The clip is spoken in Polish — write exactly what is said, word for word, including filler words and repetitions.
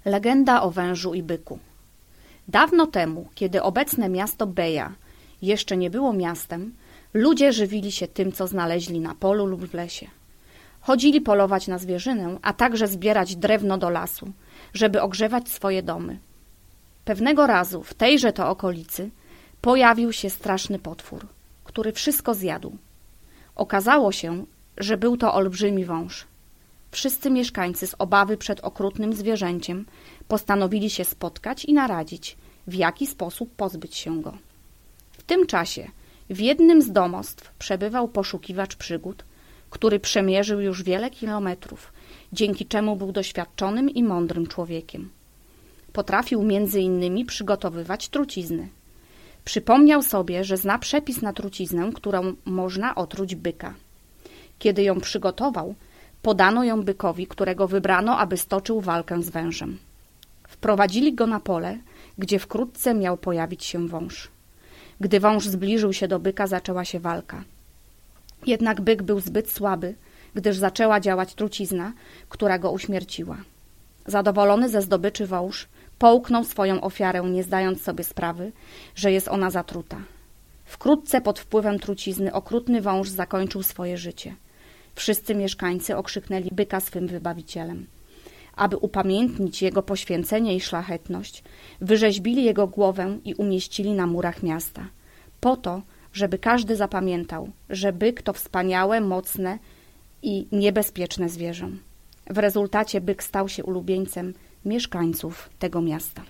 Legenda o wężu i byku. Dawno temu, kiedy obecne miasto Beja jeszcze nie było miastem, ludzie żywili się tym, co znaleźli na polu lub w lesie. Chodzili polować na zwierzynę, a także zbierać drewno do lasu, żeby ogrzewać swoje domy. Pewnego razu w tejże to okolicy pojawił się straszny potwór, który wszystko zjadł. Okazało się, że był to olbrzymi wąż. Wszyscy mieszkańcy z obawy przed okrutnym zwierzęciem postanowili się spotkać i naradzić, w jaki sposób pozbyć się go. W tym czasie w jednym z domostw przebywał poszukiwacz przygód, który przemierzył już wiele kilometrów, dzięki czemu był doświadczonym i mądrym człowiekiem. Potrafił między innymi przygotowywać trucizny. Przypomniał sobie, że zna przepis na truciznę, którą można otruć byka. Kiedy ją przygotował, podano ją bykowi, którego wybrano, aby stoczył walkę z wężem. Wprowadzili go na pole, gdzie wkrótce miał pojawić się wąż. Gdy wąż zbliżył się do byka, zaczęła się walka. Jednak byk był zbyt słaby, gdyż zaczęła działać trucizna, która go uśmierciła. Zadowolony ze zdobyczy wąż połknął swoją ofiarę, nie zdając sobie sprawy, że jest ona zatruta. Wkrótce pod wpływem trucizny okrutny wąż zakończył swoje życie. Wszyscy mieszkańcy okrzyknęli byka swym wybawicielem. Aby upamiętnić jego poświęcenie i szlachetność, wyrzeźbili jego głowę i umieścili na murach miasta, po to, żeby każdy zapamiętał, że byk to wspaniałe, mocne i niebezpieczne zwierzę. W rezultacie byk stał się ulubieńcem mieszkańców tego miasta.